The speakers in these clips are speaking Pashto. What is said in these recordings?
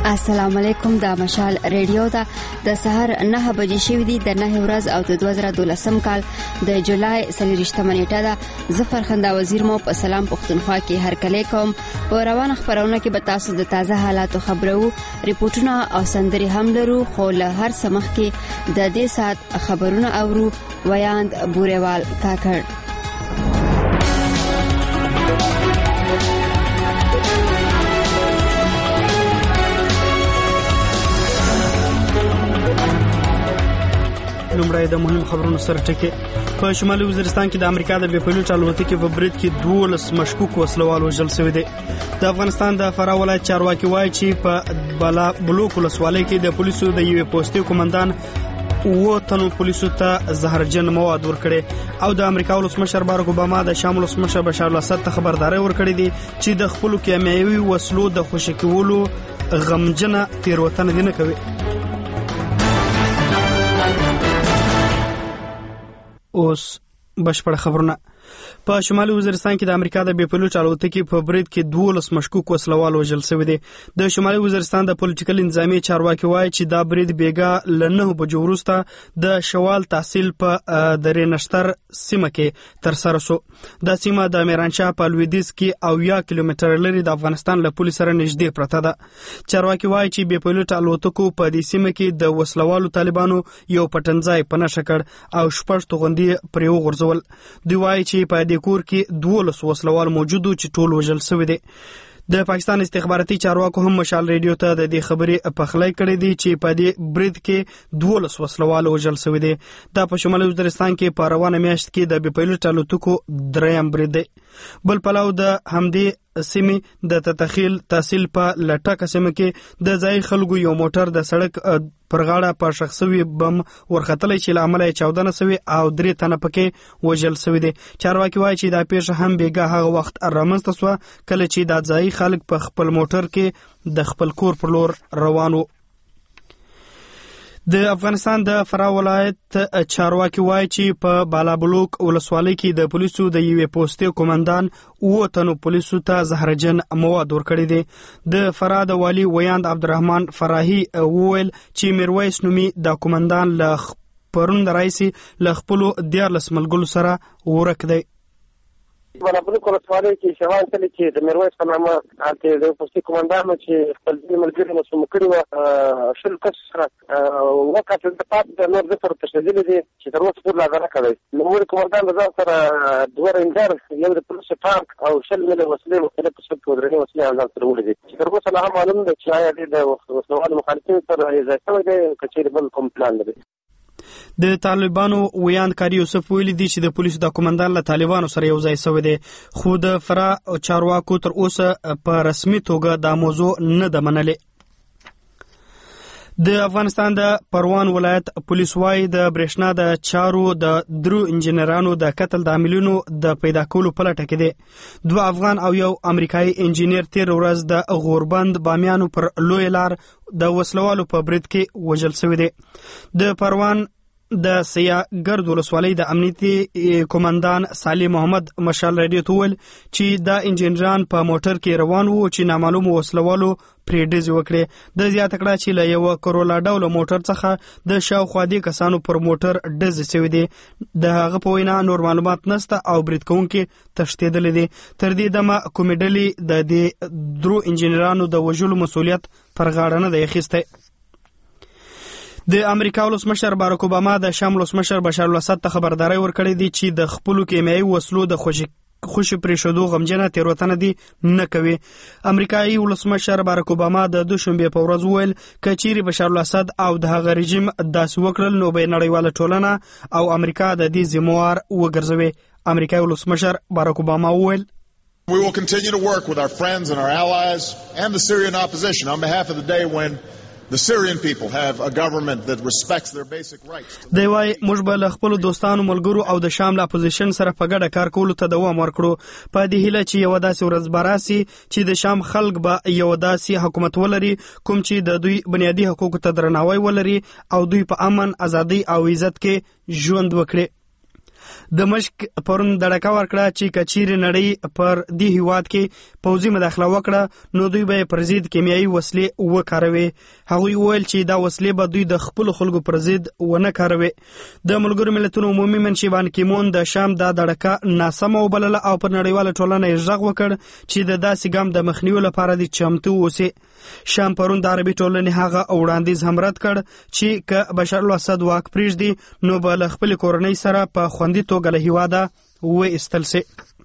السلام علیکم. د مشال ریډیو دا د سحر 9 بجې شوې دي د 9 ورځ او د 2012 کال د جولای 23 نیټه ده. ظفر خندا وزیر مو په سلام پښتونخوا کې هر کله کوم. په روان خبرونه کې به تاسو د تازه حالاتو خبرو ریپورتونه او سندري هم لرو، خو له هر سمخ کې د دې سات خبرونه اورو. ویاند بوریوال کاکړ. لومړی د مهم خبرونو سره ټکي. په شمالي وزیرستان کې د امریکا د بې پیلوټ الوتکې په برید کې 12 مشکوک وسلوال وژل شوي دي. د افغانستان د فراه ولایت چارواکي وایي چې په بالا بلوک ولسوالۍ کې د پولیسو د یوې پوستې قومندان 9 تنو پولیسو ته زهرجن مواد ورکړي او د امریکا ولسمشر باراک اوباما د شام ولسمشر بشار الاسد ته خبرداري ورکړې دي چې د خپل کیمیاوي وسلو د خوشی کولو غمجنه تیروتنه نه کوي. اوس بشپړ خبرونه. په شمالي وزیرستان کې د امریکا د بې پیلوټ الوتکې په برید کې 12 مشکوک وسلوال وژل شوي دي. د شمالي وزیرستان د پولیټیکل انتظامی چارواکي وایي چې دا برید بیګا له 9 بجو وروسته د شوال تحصیل په درې نشتر سیمه کې تر سره شو. دا سیمه د میرانشاه په لویدیځ کې 10 کیلومتر لري د افغانستان له پولیس سره نږدې پرته ده. چارواکي وایي چې بې پیلوټ الوتکو په دې سیمه کې د وسلوالو طالبانو یو پټنځای په نښه کړ او شپږ توغندي پرې وغورځول. دوی وایي چې په دې کور کې 12 وسلوال موجود چې ټول وژل شوي دي. د پاکستان استخباراتي چارواکو هم مشال ریډیو ته د دې خبرې پخلی کړې دي چې په دې برید کې 12 وسلوال وژل شوي دي. دا په شمالي وزیرستان کې په روانه میاشت کې د بې پیلوټ الوتکو دریم برید دی. بل پلاو د همدې سیمې د تحصیل په لټکه سیمه کې د ځای خلکو یو موټر د سړک پر غاړه په شخصي بم ورختلی چې له امله 14 سوي او 3 تنه پکې وژل شوي دي. چارواکي وایي چې دا پیښه هم بیګا هغه وخت رامنځته شوه کله چې دا ځای خلک په خپل موټر کې د خپل کور پر لور روان وو. د افغانستان د فراه ولایت چارواکي وایي چې په بالا بلوک ولسوالۍ کې د پولیسو د یوې پوستې قومندان 9 تنو پولیسو ته زهرجن مواد ورکړي دي. د فراه د والی ویاند عبدالرحمن فراهي وویل چې میرویس نومي د قومندان له پرون راځي له خپل 14 ملګرو سره ورک دی. بالا بلوک ولسوالۍ کې شوان تل چې د میرویس په نامه هلته د پوستې قومندان چې خپل ملګري مسوم کړي وو شل کس سره وکړ د پات د نور د سره تشدید دي چې تر اوسه پورې لا کوي. نو قومندان د ځان سره 2 رینجر یو د پولیس ټانک او شل مله وسلې مختلف څه درنې وسلې ځان سره وړي دي چې تر اوسه لا هم معلوم ده چې آیا د وسلوال مخالفین سره یې ځای دی کچېرې بل کوم پلان لري. د طالبانو ویاند کاری یوسف ویلي دي چې د پولیسو د قومندان له طالبانو سره یو ځای شوی دی، خو د فراه چارواکو تر اوسه په رسمي توګه دا موضوع نه ده منلې. د افغانستان د پروان ولایت پولیس وايي د برېښنا د چارو د 3 انجینرانو د قتل د عاملینو د پیدا کولو په لټه کې دي. 2 افغان او یو امریکایي انجینر تیر ورځ د غوربند بامیانو پر لوی لار د وسلوالو په برید کې وژل شوی دی. د پروان د سیاګرد ولسوالۍ د امنیتي قومندان صالح محمد مشال رادیو ته ویل چې دا انجینران په موټر کې روان وو چې نامعلوم وسلوالو پرې ډزې وکړې. د زیاته کړه چې له یو کرولا ډوله موټر څخه د شاوخوا دې کسانو پر موټر ډزې شوي دي. د هغه په وینا نور معلومات نشته او برید کوونکي تښتېدلي دي. تر دې دمه کومې ډلې د دې 3 انجینرانو د وژلو مسؤلیت پر غاړه نه دی اخیستی. د امریکا ولسمشر باراک اوباما د شام ولسمشر بشار الاسد ته خبرداري ورکړې دي چې د خپل کیمیاوي وسلو د خوشي پرېښودو غمجنه تیروتنه دي نه کوي. امریکایي ولسمشر باراک اوباما د دوشنبه په ورځ ویل کچيري بشار الاسد او د هغه رژیم داسې وکړل نو به نړیواله ټولنه او امریکا د دې ذمہوار وګرځوي. امریکایي ولسمشر باراک اوباما ویل We will continue to work with our friends and our allies and the Syrian opposition on behalf of the day when the Syrian people have a government that respects their basic rights. دی وای موږ به له خپل دوستانو ملګرو او د شام له اپوزیشن سره په ګډه کار کولو ته دوام ورکړو په دې هیله چې یو داسې ورځ براسي چې د شام خلک به یو داسې حکومت ولري کوم چې د دوی بنیادی حقوقو ته درناوی ولري او دوی په امن، ازادي او عزت کې ژوند وکړي. دمشق پرون دړکه ورکړه چې کچیر نړۍ پر دې هیواد کې پوځي مداخله وکړه نو دوی به پر ضد کیمیاوي وسلې وکاروي. هغوی وویل چې دا وسلې به دوی د خپل خلکو پر ضد ونه کاروي. د ملګرو ملتونو عمومي منشي بان کی مون د شام د دړکه ناسمه وبلله او پر نړیواله ټولنه یې غږ وکړ چې د داسې ګام د مخنیوي لپاره د چمتو اوسي. شام پرون د عربي ټولنې هغه وړاندیز هم رد کړ چې که بشار الاسد واک پرېږدي نو به له خپلې کورنۍ سره په خوندي توګه له هیواده وایستل سي.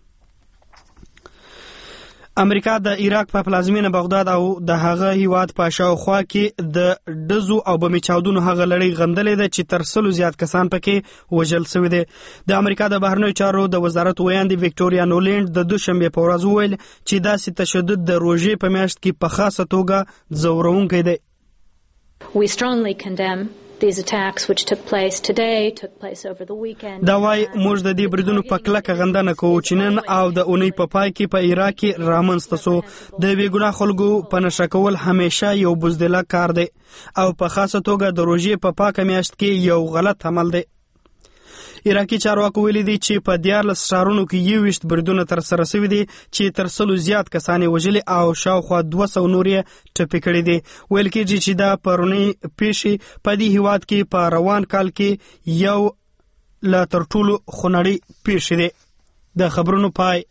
امریکا د عراق په پلازمینه بغداد او د هغه هیواد په شاوخوا کې د ډزو او بمي چاودنو هغه لړۍ غندلې ده چې تر 100 زیات کسان پکې وژل شوي دي. د امریکا د بهرنیو چارو د وزارت ویاندې وکټوریا نولینډ د دوشنبه په ورځ وویل چې داسې تشدد د روژې په میاشت کې په خاصه توګه ځورونکی دی. We strongly condemn these attacks which took place over the weekend. دا وای موږ د دې بریدونو په کلکه غندنه کوو چې نن او د اونۍ په پای کې په عراق کې رامنځته شو. د بې ګناه خلکو په نشه کول همیشه یو بزدله کار دی او په خاصه توګه د روژې په پاکه میاشت کې یو غلط عمل دی. عراقي چارواکو ویلي دي چې په 14 ښارونو کې 21 بریدونه ترسره شوي دي چې تر 100 زیات کسان یې وژلي او شاوخوا 200 نور یې ټپي کړي دي. ویل کېږي چې دا پرونی پیښې په دې هیواد کې په روان کال کې یو له تر ټولو خونړۍ پیښې دي. د خبرونو پای.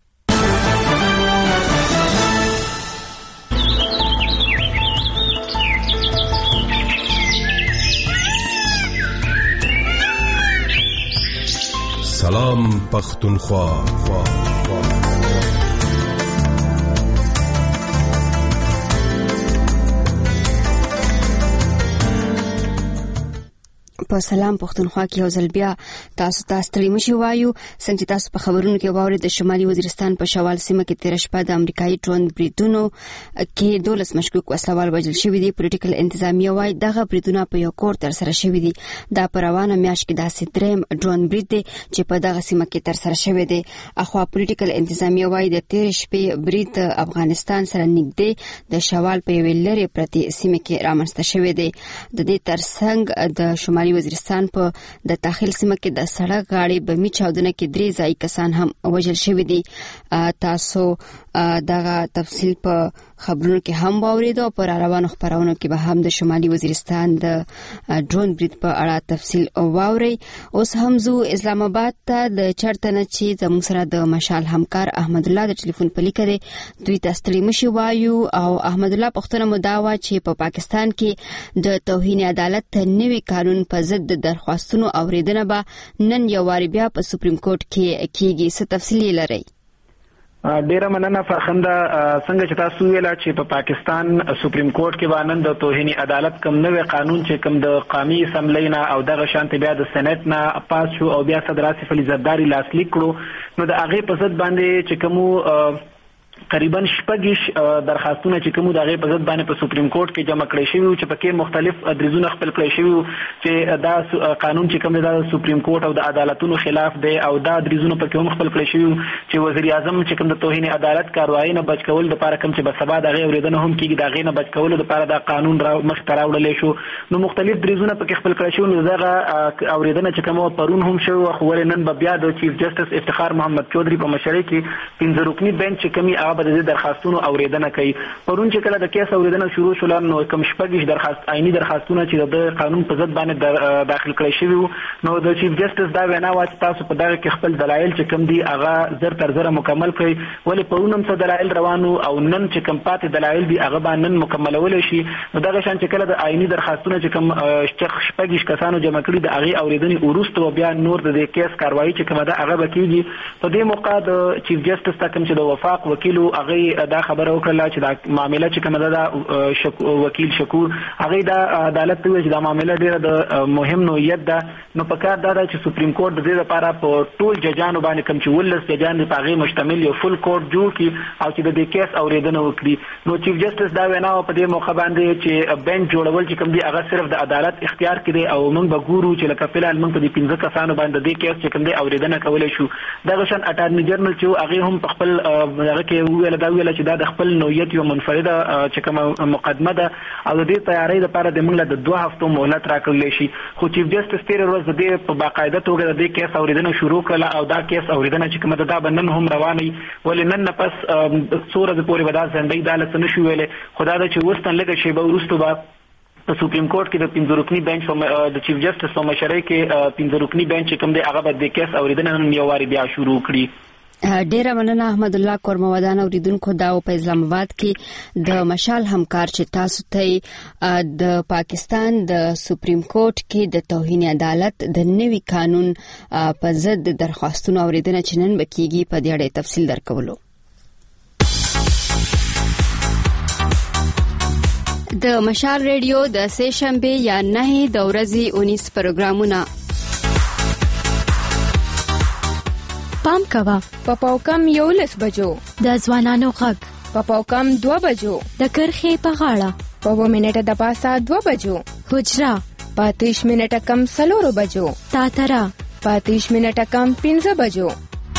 سلام پختونخوا. په سلام پښتونخوا کې یو ځل بیا تاسو ته ستړي مشي وایو. څنګه تاسو په خبرونو کې واورئ د شمالي وزیرستان په شوال سیمه کې تیر شپه د امریکایي ډرون بریدونو کې 12 مشکوک وسلوال وژل شوي دي. پولیټیکل انتظامیه وایي دغه بریدونه په یو کور تر سره شوي دي. دا په روانه میاشت کې داسې دریم ډرون برید دی چې په دغه سیمه کې تر سره شوی دی. اخوا پولیټیکل انتظامیه وایي د تیر شپې برید افغانستان سره نږدې د شوال په یوې لرې پرتې سیمه کې رامنځته شوی دی. د دې ترڅنګ د شمالي وزیرستان په د داخل سیمه کې د سړک غاړې بمي چاودنه کې 3 ځای کسان هم وژل شوي دي. تاسو دغه تفصیل په خبرونو کې هم واورید او پر روانو خبرونو کې به هم د شمالي وزیرستان د ډرون برید په اړه تفصیل واورئ. اوس هم زو اسلام آباد ته د چرته نه چې زموږ سره د مشال همکار احمد الله د ټلیفون په لیکه دی. دوی ته ستړي مشي وایو. او احمد الله پښتنه مو دا وه چې په پاکستان کې د توهین عدالت نوي قانون په ضد د درخواستونو اوریدنه به نن یو واری بیا په سپریم کورټ کې کیږي. څه تفصیل لرئ؟ ډیره مننه فرخنده. څنګه چې تاسو ویل چې په پاکستان سپریم کورټ کې باندې د توهین عدالت کوم نوې قانون چې کوم د قومي اسمبلی نه او دغه شانته بیا د سېنات نه پاس شو او بیا صدر آصف علي زرداری لاسلیک کړو نو د هغه په ضد باندې چې کوم تقریبا 6 درخواستونه چې کوم د هغه په ضد باندې په سپریم کورټ کې جمع کړي شوی چې پکې مختلف دریزونه خپل کړي شوی چې دا قانون چې کوم د سپریم کورټ او د عدالتونو خلاف دی او دا دریزونه پکې هم خپل کړي شوی چې وزیر اعظم چې کوم د توهین عدالت کاروایی نه بچ کول د لپاره کوم چې به سبا د غیر اوریدنه هم کېږي د غیر نه بچ کول د لپاره دا قانون مخ ته راوړل شو. نو مختلف دریزونه پکې خپل کړي شوی. نو دغه اوریدنه چې کوم پرون هم شو خو نن به بیا د چیف جسټس افتخار محمد چودھری په مشرۍ کې 15 رکنی بنچ چې کومي هغه د درخواستونو اوریدنه کوي. پرون چې کله د کیس اوریدنه شروع شول نو کوم 6 درخواست عیني درخواستونه چې د قانون په ضد باندې داخل کړي شوی نو د چیف جسټس دا وینا و چې تاسو په دغه کې خپل دلایل چې کوم دي هغه زر تر زر مکمل کړئ. ولی پرون هم څه دلایل روانو او نن چې کوم پاتې دلایل دي هغه باندې مکملول شي. نو دغه شان چې کله د عیني درخواستونه چې کوم 6 کسانو جمع کړي د هغه اوریدنې وروسته بیا نور د کیس کاروایی چې کومه ده هغه بکیږي. په دې موقع د چیف جسټس ته کوم چې د وفاق وکیل هغه دا خبره وکړه چې دا معاملې چې کومه ده وکیل شکور هغه دا عدالت ته چې دا معاملې ډیره د مهم نوعیت ده. نو په کار دا چې سپریم کورټ د دې لپاره په ټول ججانو باندې کوم چې ولس ججان په هغه مشتمل یو فل کورټ جوړ کړي او چې د دې کیس اوریدنه وکړي. نو چیف جسټس دا وینا په دې موقع باندې چې بنچ جوړول چې کوم دي هغه صرف د عدالت اختیار کړي او موږ به ګورو چې لکه فلال موږ په دې 15 کسانو باندې د کیس چې کوم دي اوریدنه کولای شو. دغه شان اټارنی جنرال چې هغه هم په خپل هغه کې ویل چې دا د خپل نوعیت یو منفرده چې کوم مقدمه ده او د دې تیاری لپاره د موږ د 2 هفتو مهلت راکړل شي. خو چیف جسټس تیر ورځ د دې په باقاعده توګه د دې کیس اوریدنه شروع کړه او دا کیس اوریدنه چې کومه دا بنن هم رواني ولې نن پس څوره د پورې ودا ځندې عدالت نشو ویلې. خدا دا چې وستن لګه شی به ورستو با په سپریم کورټ کې د 5 رکنی بنچ د چیف جسټس په مشرۍ کې 5 رکنی بنچ کوم دی هغه د کیس اوریدنه نن یو واری بیا شروع کړي. ډیره مننه احمد الله کورمودان اوریدونکو دا په اسلام آباد کې د مشال همکار چې تاسو ته د پاکستان د سپریم کورټ کې د توهین عدالت د نوي قانون په ضد درخواستونو اوریدنه چنن بکیږي په دې اړه تفصیل درکولو. د مشال ریډیو د سه شنبه یا 9 د ورځې 19 پروګرامونه پام کوا په پاوکم 11 بجو د ځوانانو غږ په پاوکم 2 بجو د کرخې په غاړه په 2 منټه د پاسه 2 بجو حجرا په 30 منټه کم 4 بجو تاترا په 30 منټه کم 15 بجو.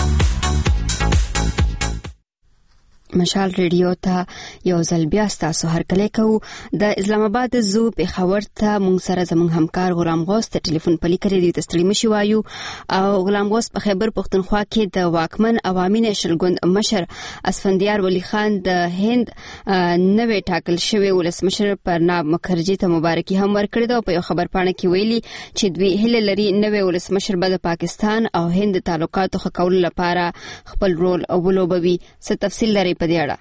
مشال ریډیو ته یو ځل بیا تاسو هرکلی کوو. د اسلام آباد زو پیښور ته مونږ سره زموږ همکار غلام غوث ته ټلیفون پلی کړی دی. تستړي مشي وایو او غلام غوث په خیبر پختونخوا کې د واکمن عوامي نېشنل ګوند مشر اسفندیار ولی خان د هند نوې ټاکل شوی ولسمشر پرناب مکرجي ته مبارکي هم ورکړې ده. په یو خبر پاڼه کې ویلي چې دوی هیله لري نوې ولسمشر به د پاکستان او هند تعلقاتو ښه کولو لپاره خپل رول ولوبوي. څه تفصیل لري په دې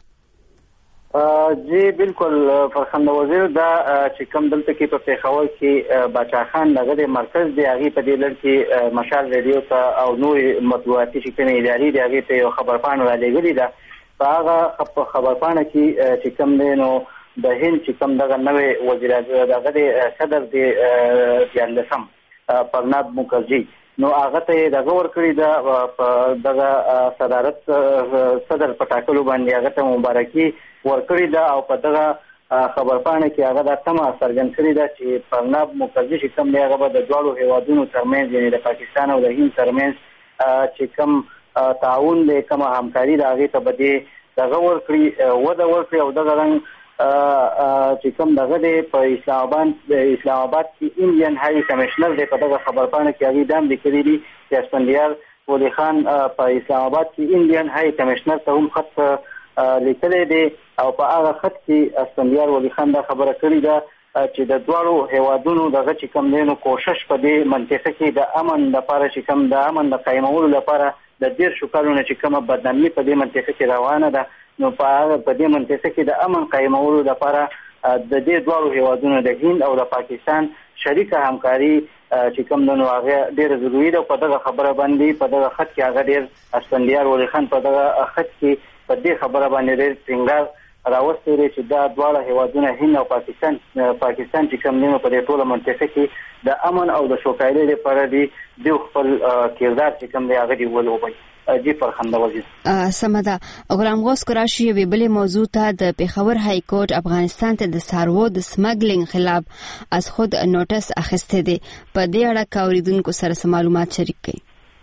اړه؟ جی بالکل فرخنده وزیر دا چې کوم دلته کې په پیښور کې باچا خان دغه د مرکز دی هغه په دې لړ کې مشال ریډیو ته او نوې مطبوعاتي شکل اداري دی هغه ته یو خبر پاڼه را لګولې ده. په هغه خبر پاڼه کې چې کوم دی نو د هند چې کوم دغه نوې وزیر دغه د صدر دی یالسم پرناب مکرجي نو هغه ته دغه ورکړی دا په دغه صدارت صدر پټاکلو باندې هغه ته مبارکي ورکړی دا او په دغه خبر پاڼه کې هغه د تمه څرګند کړی دا چې پرناب مکرجي چې کوم دی هغه د دوړو هیوادونو ترمنځ یعنی د پاکستان او د هند ترمنځ چې کوم تعاون دی کوم همکاري دا هغه ته بده دغه ورکړي ودا ورکړي او دغه رنګ چې کوم دغه دی په اسلام آباد کې انډین هاي کمشنر دی په دغه خبر پاڼه کې هغه دام لیکلي دي چې اسفندیار ولی خان په اسلام آباد کې انډین هاي کمشنر ته هم خط لیکلی دی او په هغه خط کې اسفندیار ولی خان دا خبره کړې ده چې د دوړو هیوادونو دغه چې کوم دی نو کوشش په دې منطقه کې د امن لپاره چې کوم د امن د قائمولو لپاره د ډیر شکرونه چې کومه بدنامي په دې منطقه کې روانه ده نو په دې منطقه کې د امن قائمولو لپاره د دې دوه هیوادونو د هند او د پاکستان شریکه همکاري چې کوم نو هغه ډېر ضروري ده. په دغه خبره باندې په دغه خط کې هغه ډېر اسفندیار ولی خان په دغه خط کې په دې خبره باندې ډېر ټینګار راوستي چې دا دواړه هیوادونه هند او پاکستان چې کوم نو په دې ټوله منطقه کې د امن او د سوکالۍ لپاره دی خپل کردار چې کوم دی هغه دی ولوبي. جی فرخنده وزیر سمدا غلام غوث قراشی یو بلې موضوع ته د پیښور های کورټ افغانستان ته د سارو د سمګلینګ خلاف از خود نوټس اخیسته دي. په دې اړه کاوریدونکو سره معلومات شریک کړئ.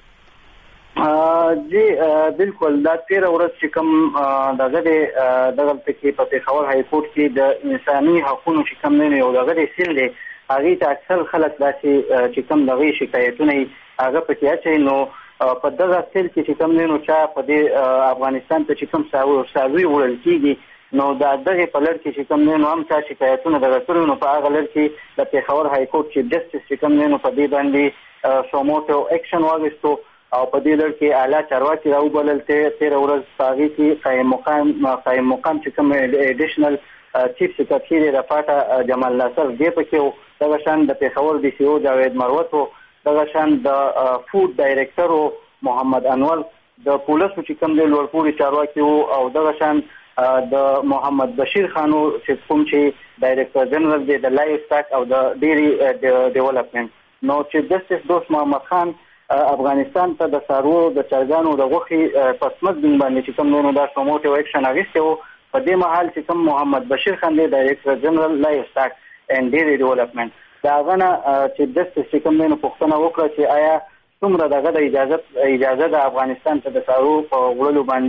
جی بالکل دا 13 ورځ چې کوم دغه کې په پیښور های کورټ کې د انساني حقوقو چې کوم نه یو دغه سیل دی هغه ته اکثر خلک چې کوم دغه شکایتونه هغه پکې اچي نو په دغه سیل کې کوم نه نو چې په دې افغانستان ته چې کوم ساوي وړل کیږي نو دا دغه په لړ کې چې کوم نه نو هم چې شکایتونه دغه کړو نو په هغه لړ کې د پیښور های کورټ چیف جسټس چې کوم نه نو په دې باندې سوموټو اکشن واغستو او په دې لړ کې اعلی چارواکي راوبلل ته 13 ورځ پاغي کې قائم مقام چې کوم اډیشنل چیف سکرټری رفاټا جمال ناصر دې پکې دغه شان د پیښور ډي سی او جاوید مروت دغه شان د فود ډایریکټر محمد انور د پولیسو چې کوم د لوړپوړي چارواکي او دغه شان د محمد بشیر خانو چې کوم چې ډایریکټر جنرال دی د لایف سټاک او د ډيري ډیولپمنٹ نو چې جسټس دوست محمد خان افغانستان ته د سارو د چرګانو د غوخي پسمت دین باندې چې کوم نو دا سموټو اکشن اغسته په دې محل چې کوم محمد بشیر خان دی ډایریکټر جنرال لایف سټاک اینڈ ډيري ډیولپمنٹ دا غنه چې جسټس کوم نو پښتنه وکړه چې آیا څومره دغه د اجازه د افغانستان ته د سارو په وړلو باندې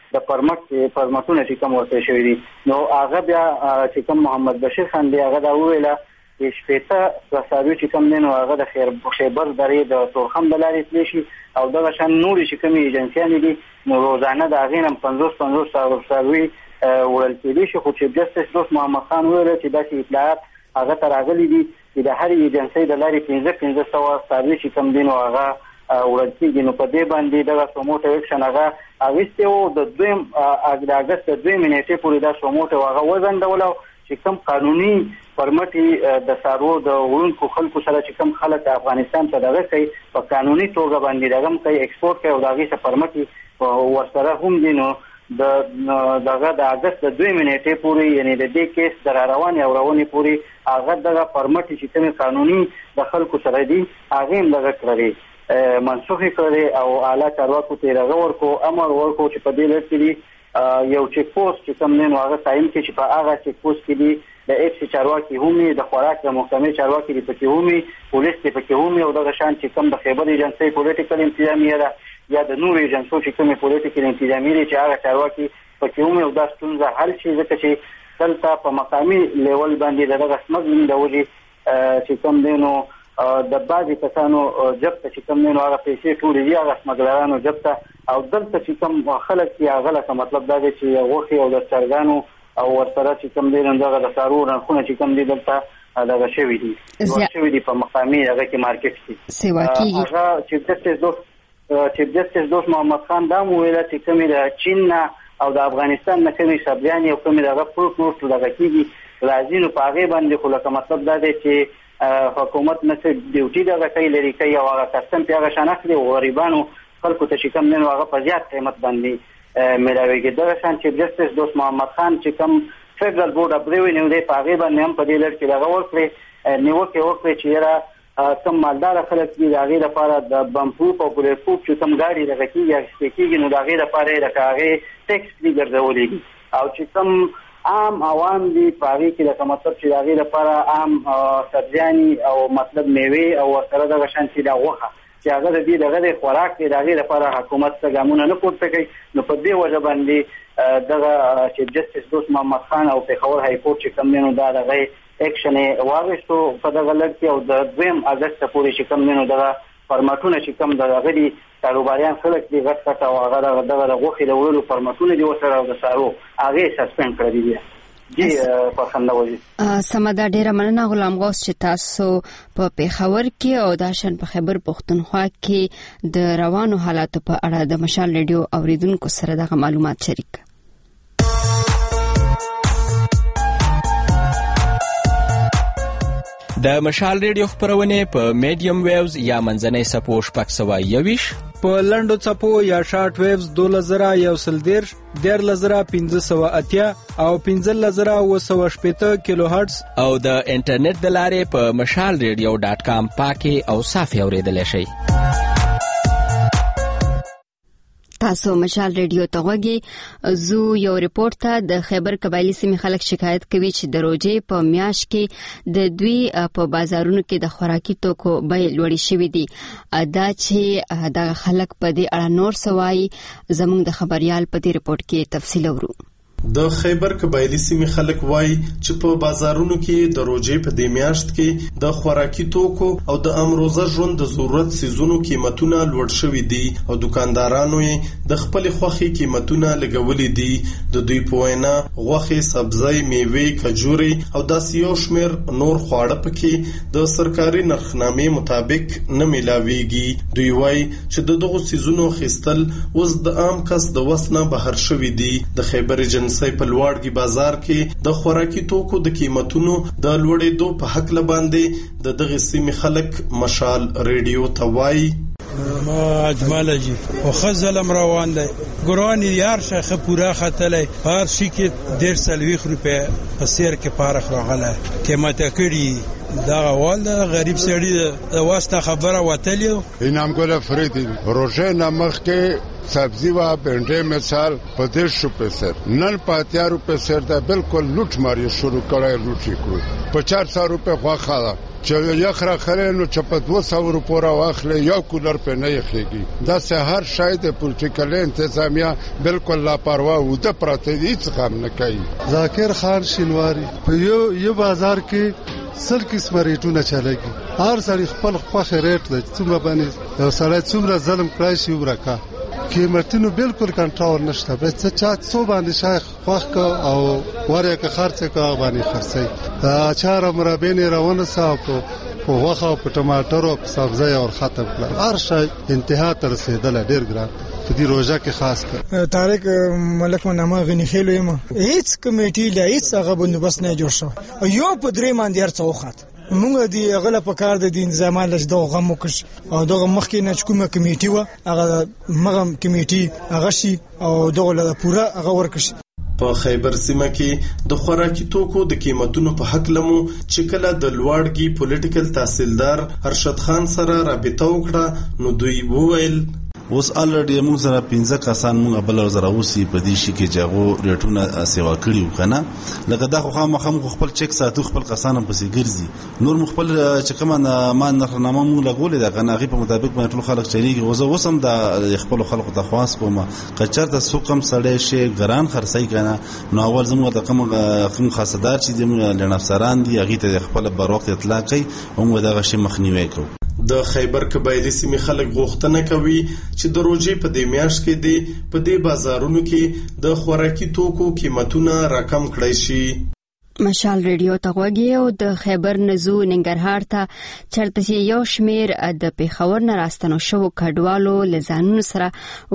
د پرمټونه چې کوم ورته شوی دي. نو هغه بیا چې کوم محمد بشیر خان دی هغه دا ویله چې شپېته تصاویر چې کوم دي نو هغه د خیبر درې د تورخم د لارې تللی شي او دغه شان نورې چې کومې ایجنسیانې دي نو روزانه د هغې نه 50 تصاویر وړل کېدی شي. خو چیف جسټس دوست محمد خان ویله چې داسې اطلاعات هغه ته راغلي دي چې د هرې ایجنسۍ د لارې 1500 تصاویر چې کوم دي نو هغه وړل کېږي. نو په دې باندې دغه سوموټو ایکشن هغه اخیستی و. د اګست د 2 نیټې پورې دا سوموټو هغه وځنډول چې کوم قانوني پرمټي د سارو د وړونکو خلکو سره چې کوم خلک افغانستان ته دغه کوي په قانوني توګه باندې دغه کوي ایکسپورټ کوي او دغه څه پرمټي ورسره هم دي. نو دغه د اګست د 2 نیټې پورې یعنی د دې کیس در روان او رواني پورې هغه دغه پرمټي چې کوم قانوني د خلکو سره دي هغه هم دغه کړی منسوخ کړي او اعلی چارواکو ته راغورکو امر ورکو چې په دې لړ کې یو چیک پوسټ چې کوم نه هغه تعین کې چې په هغه چیک پوسټ کې دي د ایف سی چارواکي همي د خوراک د محکمې چارواکي د پکې همي پولیس د پکې همي او دغه شان چې کوم د خیبر ایجنسۍ پولیټیکل انتظامیه ده یا د نور ایجنسو چې کوم پولیټیکل انتظامیه چې هغه چارواکي پکې همي او دا ستونزه حل شي ځکه چې دلته په مقامي لیول باندې دغه سمګلینګ د وجې چې کوم دینو د بعضی کسانو جبته چې کوم نو هغه پیسې ټولې دي هغه سمګلرانو جبته او دلته چې کوم خلک یې هغه لکه مطلب دا دی چې غوښې او د چرګانو او ورسره چې کوم دی دغه د څارو نرخونه چې کوم دي دلته دغه شوي دي په مقامي هغه کې مارکیټ کې هغه چیف جسټس دوست محمد خان دا وویل چې کومې د چین نه او د افغانستان نه کومې سبزیانې او کومې دغه پروت نوټ دغه کېږي راځي نو په هغې باندې خو لکه مطلب دا دی چې حکومت نه څه ډیوټي دغه کوي لري کوي او هغه کسټم په هغه شان اخلي او غریبانو خلکو ته چې کوم نه هغه په زیات قیمت باندې ملاويږي. دغه شان چیف جسټس دوست محمد خان چې کوم فدرال بورډ اف ریوینیو دی په هغې باندې هم په دې لړ کې دغه وکړې نیوکې وکړې چې یاره کم مالدار خلک دي د هغې لپاره د بمپروف او بلیپروف چې کوم ګاډي دغه کېږي اخیستې کېږي نو د هغې لپاره یې لکه هغې ټیکس فري ګرځولې دي او چې کوم عام عوام دي په هغې کې لکه مطلب چې د هغې لپاره عام سبزیانې او مطلب میوې او ورسره دغه شان چې دا غوښه چې هغه د دې دغه د خوراک دی د هغې لپاره حکومت څه ګامونه نه پورته کوي. نو په دې وجه باندې دغه چیف جسټس دوست محمد خان او پېښور های کورټ چې کوم دی نو دا دغه ایکشن یې واخیستو په دغه لړ کې او د 2 اګست پورې چې کوم دی نو دغه پرمټونه چې کوم دغه دي کاروباریان خلک دي غټ او هغه دغه غوښې د وړلو پرمټونه دي ورسره او د سارو هغې سسپینډ کړي دي. جی پرخنده وځي سمدا ډیره مننه غلام غوث چې تاسو په پېښور کې او داشن په خیبر پښتونخوا کې د روانو حالاتو په اړه د مشال ریډیو اوریدونکو سره دغه معلومات شریک. د مشال ریډیو خبرونه په میډیم ویوز یا منځنۍ سپو شپږ سوه یویش په لنډو څپو یا شارټ ویوز 2110 10580 او 15780 کیلو هرتز او د انټرنیټ د لارې په mashalradio.com پاکي او صافي اوریدلای شئ. تاسو مشال ریډیو ته غوږی زو یو ریپورت ته د خیبر قبایلی سیمې خلک شکایت کوي چې د روزې په میاشت کې د دوی په بازارونو کې د خوراکي توکو بیې لوړې شوې دي. دا چې د خلک په دې اړه نور سوای زموږ د خبريال په دې ریپورت کې تفصیل اورو. د خیبر قبایلی سیمې خلک وایي چې په بازارونو کې د روزې په دې میاشت کې د خوراکي توکو او د امروزه ژوند د ضرورت سیزونو قیمتونه لوړ شوي دي او دکاندارانو یې د خپل خوخي قیمتونه لګولې دي. د دوی په وینا غوښې، سبزی، میوې، کجوري او داسې یو شمېر نور خواړه پکې د سرکاري نرخنامې مطابق نه ملاويږي. دوی وایي چې دغه سیزونو خستل اوس د عام کس د وس نه بهر شوي دي. د خیبر ایجنسۍ په لوړګي بازار کې د خوراکي توکو د قیمتونو د لوړېدو په حق لباندې د دغه سیمې خلک مشال ریډیو ته وایي ما اجمل جی او خزلم روان دی ګران یار شیخه پورا خطلې هر شي کې 150 روپے په سیر کې پارخ راغله قیمت کړي دا اول د غریب سړي د واسطه خبره وتلی انعام ګل افریدی روزه نمخ کې سبزی و بنډه مثال 50 روپے سر نن 50 روپے سر دا بالکل لوټ ماری شروع کړه لوټي کړو 400 روپے خواخه چې یخ را خره نو چې په 200 روپے را واخلې یو کولر په نه یخېږي دا سه هر شاید پولیټیکل انتظامیه بالکل لاپروا و د پراته دي څه هم نه کوي. ذاکر خان شینواری په یو بازار کې سل قسمه ریټونه چلېږي هر سړي خپل خوښه ریټ د څومره باندې یو سړی څومره ظلم کړی شي ورکا قیمتونو بالکل کنټرول نشته به څه څو باندې شیخ خوښ او وریا که خرڅ کا باندې خرڅي دا چار مرابع نه روانه صاحب په واخه په ټماټر او سبزی او ختم کړ هر شی انتها تر رسیدل ډیر ګران په دې روزه کې خاص کر طارق ملک منامه غنی خېلو یم هیڅ کمیټي لا هیڅ هغه بندوبست نه جوړ شو یو په درې باندې هر څه وخت مونږ دی غله په کار د انتظامات لږ دغه غم وکړ او دغه مخکې نه کومه کمیټي و هغه مغم کمیټي هغه شي او دغه له پوره هغه ورکش. په خیبر سیمه کې د خوراکي توکو د قیمتونو په حق لمو چې کله د لوړګي پولیټیکل تحصیلدار ارشد خان سره رابطه وکړه نو دوی وویل اوس الریډي موږ سره 15 کسان موږ بل ورځ راوسی په دې شي کې جاغو ریټونه سیوا کړیو کنه لکه دا خو خامخم خپل چک ساتو خپل کسان پسې ګرځي نور مخبل چې کومه ما نخنامه موږ لګولې دا کنه غي په مطابق باندې ټول خلک چلیږي وزه وسم د خپل خلکو ته خواص کوم کچر ته سوکم سړې شي ګران خرڅي کنه نو اول زموږ د کوم خاصدار چې د لنفسران دي هغه ته خپل بر وخت اطلاع کوي او دا غشي مخنیوي کوي. د خیبر قبایلی سیمې خلک غوښتنه کوي چې د روزې په دې میاشت کې د په دې بازارونو کې د خوراکي توکو قیمتونه راکم کړی شي. مشال ریډیو ته غوږی او د خیبر نزو ننګرهار ته چرته یو شمیر د پیښور نه راستنو شو کډوالو لزانونو سره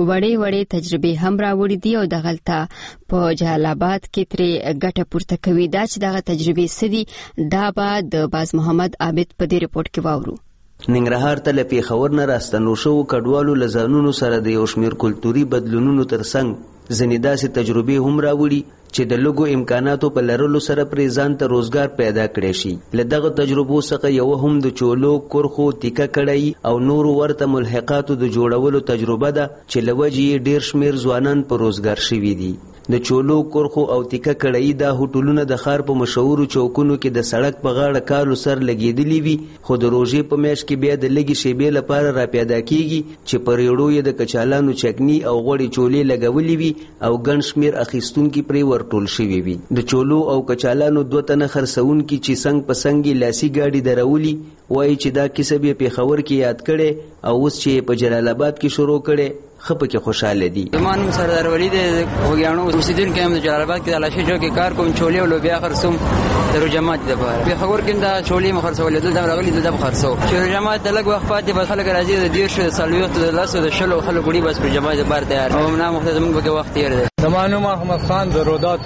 وړې تجربې هم راوړي دي او د غلطه په جلال آباد کې ترې ګټه پورته کوي دا چې دغه تجربې سدي دا به د باز محمد عابد په دې رپورت کې واورو. ننګرهار ته له پیښور نه راستنو شو کډوالو لزانونو سره د یو شمیر کلتوري بدلونونو ترڅنګ ځینې داسې تجربې هم راوړي چې د لږو امکاناتو په لرلو سره پرې ځان ته روزګار پیدا کړی شي. له دغه تجربو څخه یو هم د چولو کرخو تیکه کړی او نورو ورته ملحقاتو د جوړولو تجربه ده چې له وجې یې ډیر شمیر ځوانان په روزګار شوي دي. د چولو کرخو او تیکه کړی دا هوټلونه د ښار په مشهورو چوکونو کې د سړک په غاړه کالو سر لګېدلي وي خو د روژې په میاشت کې بیا د لږې شیبې لپاره را پیدا کیږي چې په ریړو یې د کچالانو چکني او غوړې چولې لګولې وي او ګڼ شمیر اخیستونکي پرې ورټول شوي وي. د چولو او کچالانو 2 تنه خرڅونکي چې څنګ په څنګ لاسي ګاډي درولي وایي چې دا کسب یې پیښور کې یاد کړی او اوس چې په جلال آباد کې شروع کړی خپه کې خوشاله دي. زمانو سردار ولید وګیانو اوسیدونکو هم د جلال آباد کې د لاشي جو کې کار کوم چولې او لوبیا خرڅوم د روجمات لپاره په خبر کې دا چولې مخرڅول دلته راغلي دلته خرڅو چې روجمات د لګ وخت پاتې به خلک راځي د دیر شو سالويخت د لاسو د شلو خلک وړي بس پر جماعت بار تیار او نه مخته زموږ به وخت تیر دی. زمانو محمد خان د رودات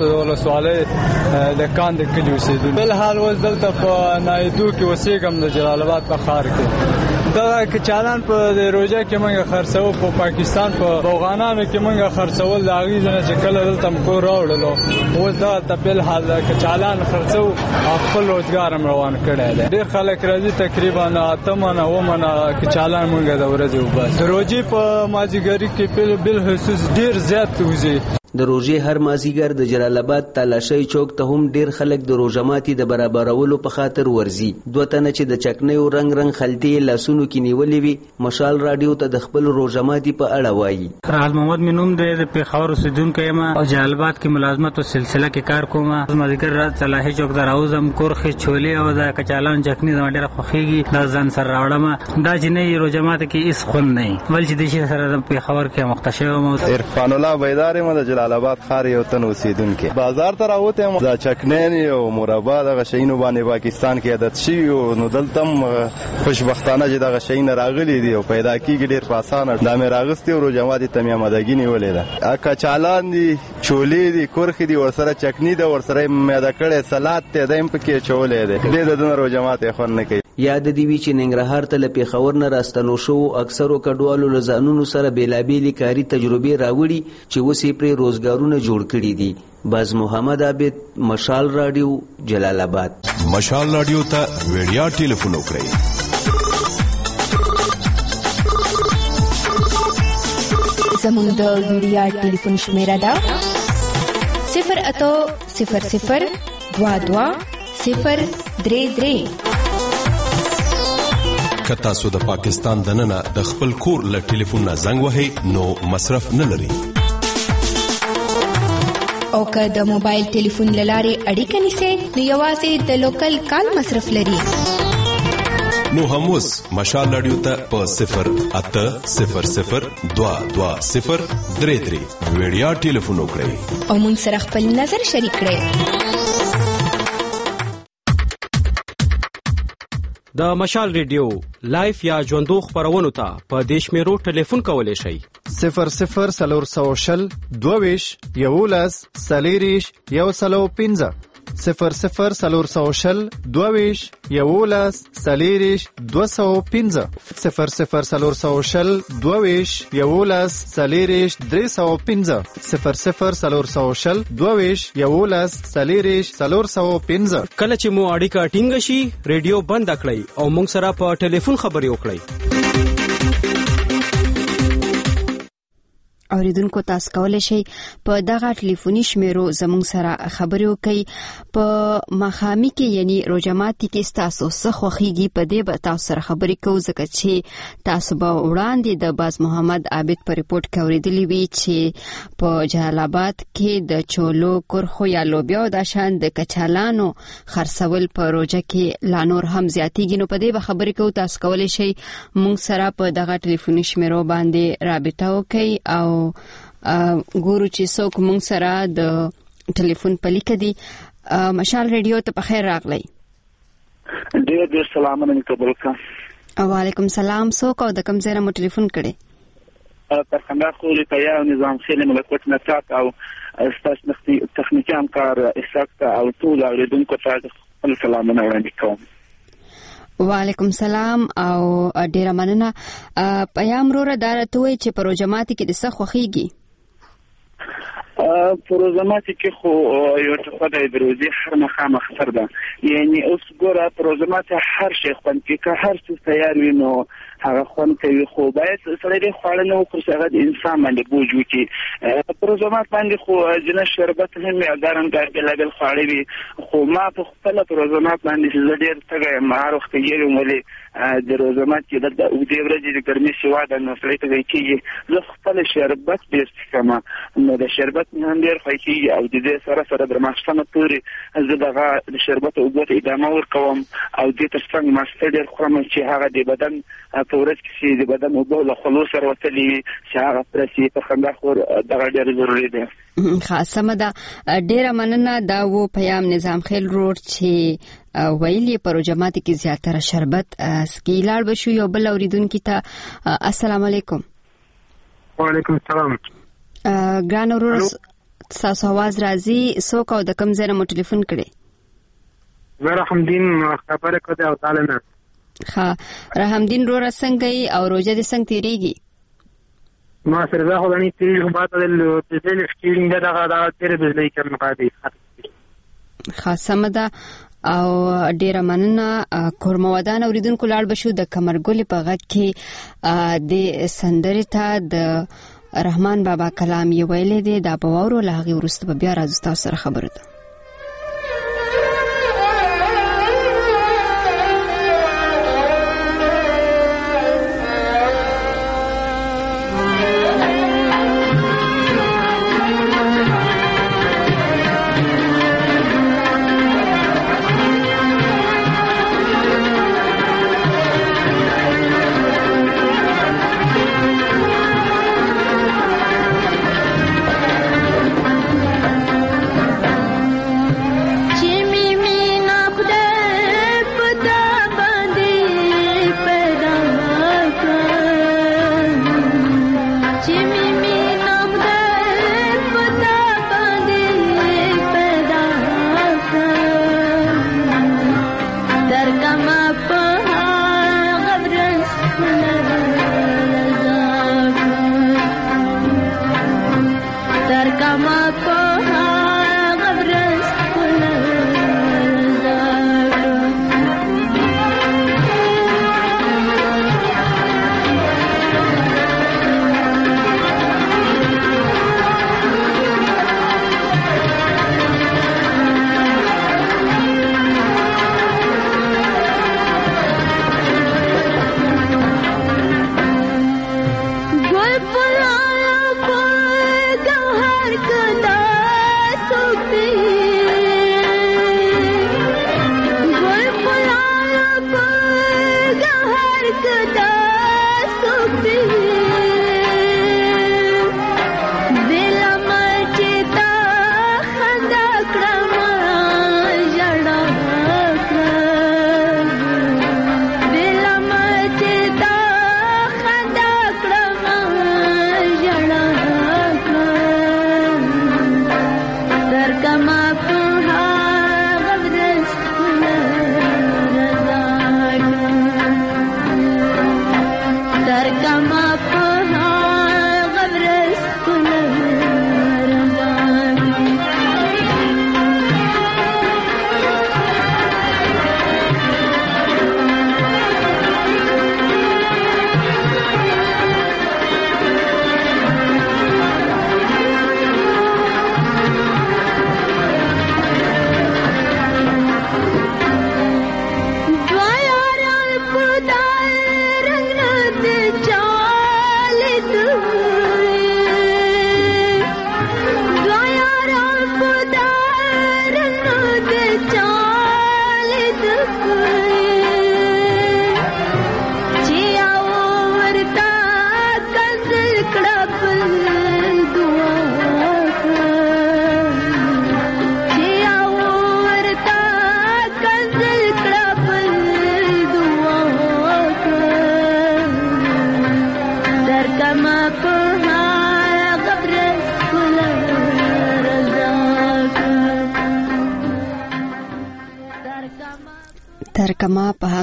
ولسوالۍ د کاند کلی اوسیدونکو بل حال ول دلته په نایدو کې وسیګم د جلال آباد په ښار کې دا کچالان په روزه کې موږ خرڅو په پاکستان په بوغانانو کې موږ خرڅول د هغې ځنه چې کله دلته موږ راوړلو اوس دا ته بل حال کچالان خرڅو خپل روزګار هم روان کړی دی. ډېر خلک راځي تقریبا 8 منه 9 منه کچالان موږ د ورځې وباسو. د روژې په مازدیګري کې بالخصوص ډېر زیات وځي. د روژې هر مازیګر د جلال آباد تالاشۍ چوک ته هم ډیر خلک د روژه ماتي د برابرولو په خاطر ورځي. 2 تنه چې د چکنیو رنگ خلطې لاسونو کې نیولې وي مشال رادیو ته د خپل روژه ماتي په اړه وایي. راز محمد منوم د پیښور اوسیدونکی یم او جلال آباد کې ملازمت او سلسله کې کار کوم. مازیګر رات تالاشۍ چوک ته راوځم کورخې چولې او د کچالان چکني زما ډیره خوښیږي دا ځان سره راوړم دا چې نه روژه ماته کې هیڅ خوند نه بل چې د شي سره د پیښور کې مختصر یم. عرفان الله بیدار یم د جلال آباد ښار یو تن اوسیدونکي بازار ته راوته یم دا چکنین او مربا دغه شینو باندې پاکستان کې عادت شي نو دلته خوشبختانه چې دغه شین راغلي دي او پیدا کیږي ډیر په اسانه دا مې راغستي او جماعت تمیا مدګی نیولې ده کچالان دي چولې دي کورخې دي ورسره چکنی ده ورسره مېده کړي سلاد ته دیم پکې چولې ده دې د دونو جماعت خو نه کوي. یاد دی وی چې ننګرهار ته له پیښور نه راستنو شو اکثرو کډوالو له ځانونو سره بیلابېلې کاري تجربې راوړي چې اوس یې پرې روزګارونه جوړ کړي دي. باز محمد عابد، مشال رادیو، جلال آباد. مشال رادیو ته ویډیا ټلیفون وکړئ. زموږ د ویډیا ټلیفون شمیره ده 08000220033. که تاسو د پاکستان دننه د خپل کور له ټلیفون نه زنګ وهئ نو مصرف نه لري. او که د موبایل ټلیفون له لارې اړیکه نیسئ نو یوازې د لوکل کال مصرف لري. نو هم اوس مشال رادیو ته په 08000220033 ویډیا ټلیفون وکړئ او موږ سره خپل نظر شریک کړئ. د مشال ریډیو لایف یا ژوندو خبرونو ته په دې شمیرو ټلیفون کولی شئ 00420 22 11 40 115 00420 22 11 40 215 00420 22 11 40 315 00420 22 11 40 415. کله چې مو اړیکه ټینګ شي ریډیو بند کړئ او موږ سره په ټلیفون خبرې وکړئ. اوریدونکو تاسو کولی شئ په دغه ټلیفوني شمیرو زموږ سره خبرې وکړئ. په مخامي کې یعنی روجماتي کې تاسو څه خوښیږي په دې به تاسو سره خبرې کوو، ځکه چې تاسو به وړاندې د باز محمد عابد په ریپورت کې اوریدلی وي چې په جلال آباد کې د چولو، کرخو یا لوبیا او د شان د کچالانو خرڅول په روجه کې لا نور هم زیاتېږي. نو په دې به خبرې کوو. تاسو کولی شئ موږ سره په دغه ټلیفوني شمیرو باندې رابطه وکړئ او ګورو چې څوک موږ سره د ټلیفون په لیکه دي. مشال ریډیو ته په خیر راغلی. ډېر سلامونه مې قبول کړه. وعلیکم سلام. څوک او د کوم ځای نه مو ټلیفون کړی؟ پرخنده خولي پیا او نظام خیل ملکوت نتاق او ستاسو تخنیکي همکار اسحاق او ټول اوریدونکو ته خپل سلامونه وړاندې کوم. وعلیکم سلام او ډیره مننه. پیام وروره دا راته وایي چې پروژماتي کې د څه خوښیږي؟ پروژماتي کې خو یو څه د دروزي هر مخامخ سر ده، یعنی اوس ګوره پروژماتي هر شي خوند کې که هر څه تیار وي نو هغه خوند کوي، خو باید سره دې خواړه نه وکړو چې هغه د انسان باندې بوج وکړي. پروژمات باندې خو جنه شربت هم یادارنګ بېلابېل خواړه وي، خو ما په خپله پروژمات باندې چې زه ډېر تږی یم هر وخت تږی یم، ولې د روژمات چې دلته اوږدې ورځې د ګرمۍ سوا ده نو سړی تږی کېږي. زه خپله شربت ډېر څښم نو د شربت مې هم ډېر خوښ کېږي او د دې سره سره د ماښامه پورې زه دغه د شربت اوبو ته ادامه ورکوم او دې تر څنګ ماسته ډېر خورم چې هغه د بدن په ورځ کې چې د بدن اوبه له خولو سره وتلي وي چې هغه پرسي په خندا خور دغه ډېر ضروري دی. خاصه ده. ډېره مننه. دا و پیام نظام خیل روډ چې ویلي پروژماتي کې زیاتره شربت سکي. لاړ بشو یو بل اوریدونکي ته. السلام علیکم. وعلیکم السلام. ګران ورور تاسو आवाज راځي. څوک او د کوم ځای نه مو ټلیفون کړی؟ زه رحمدین خبره کوم او تعالی نه. ها رحمدین ورور څنګه یې او روزه دې څنګه تیریږي؟ ما سره دا خو دني تیریږي خو باید د دې شټینګ دغه تیر بجلی کې مقادي خاصه ده او ډیره مننه. کورمودان اوریدونکو لاړ بشو د کمرګل په غږ کې د سندرې ته د رحمان بابا کلام یې ویلې دی. دا په وورو لاغي ورسته بیا راځو تاسو سره خبرې ده.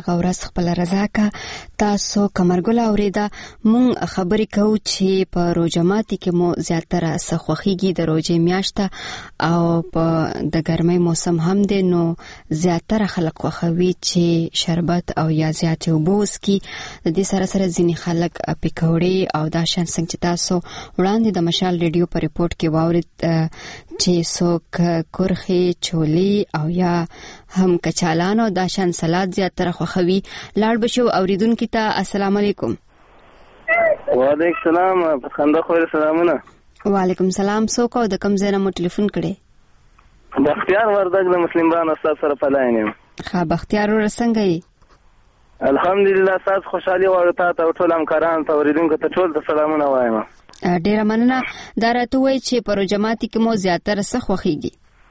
هغه ورځ خپل رضا کا. تاسو کمرګل اوریدا مونږ خبرې کوو چې په روژه ماتي کې مو زیاتره سخوخیږي د روژې میاشته او په د ګرمۍ موسم هم دی نو زیاتره خلک خوښوي چې شربت او یا زیاتې اوبه وڅښي. د دې سره سره ځینې خلک پکوړې او دا شان څنګه چې تاسو وړاندې د مشال ریډیو په ریپورت کې واورید چې څوک کورخې چولې او یا هم کچالان او دا شان سلاد زیاتره خوښوي. لاړ بشو اوریدونکو ته السلام علیکم. وعلیکم السلام. خنده خو سلامونه. وعلیکم السلام. څوک او د کوم ځای نه مو ټلیفون کړی؟ بختیار وردګ د مسلم بان استاد سره په لاین یم. ښه بختیار ور څنګه یې؟ الحمدلله تاسو خوشحالي غواړم تاسو ټول همکاران ته اوریدونکو ته ټول د سلامونه وایم. ډیره مننه. دا راته وایي چې په روژه ماتي کې مو زیاتره څه خوښیږي؟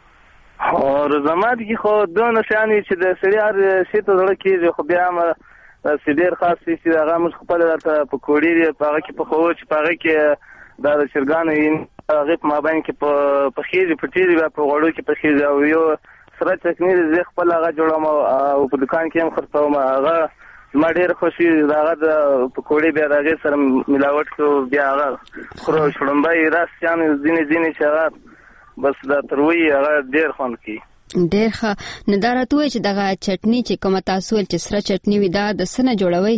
روژه ماتي کې خو دونه شیان چې د سړي هر شي ته زړه کېږي خو بیا هم داسې ډېر خاص شي چې هغه موږ خپله درته پکوړې دي په هغه کې پخوو چې په هغه کې دا د چرګانو هغې په مابین کې پخېږي پټېږي بیا په غوړو کې پخېږي او یو سره چکني دی زه خپل هغه جوړوم او په دوکان کې هم خرڅوم. هغه زما ډېر خوښي د هغه د پکوړې بیا د هغې سره ملاوټ کړو بیا هغه خورو شړومبی راس شیان ځینې چې هغه بس دا تروي هغه ډېر خوند کوي. ډېر ښه. نو دا راته وایي چې دغه چټني چې کومه تاسو ویل چې سره چټني وي دا د څه نه جوړوئ؟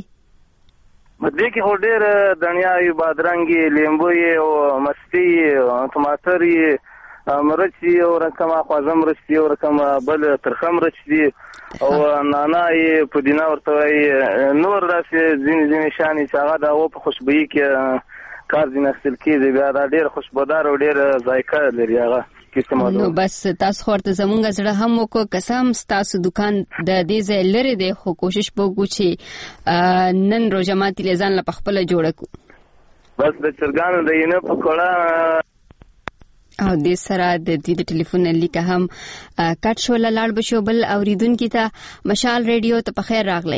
دې کې خو ډېر دنیا وي بادرنګ یې لیمبو یې او مستې یې ټماټر یې مرچ یې یو رقمه خوږه مرچ یې یو رقمه بل ترخه مرچ دي او نانا یې پودینه ورته وایي نور داسې ځینې شیان چې هغه د هغو په خوشبویي کې کار ځینې اخیستل کېږي بیا دا ډېر خوشبودار او ډېر ذایقه لري هغه. نو بس تاسو ورته زمونږ زړه هم وکړو قسم تاسو دکان د دې ځای لري دی خو کوشش وکړو چې نن روژه ماتي له ځان له خپل جوړ کړو. بس د چرګانو د ینه پکوړه او د سره د دې ټلیفون لیک هم کټ شو. لاړ بشو بل اوریدونکو ته مشال ریډیو ته په خیر راغلی.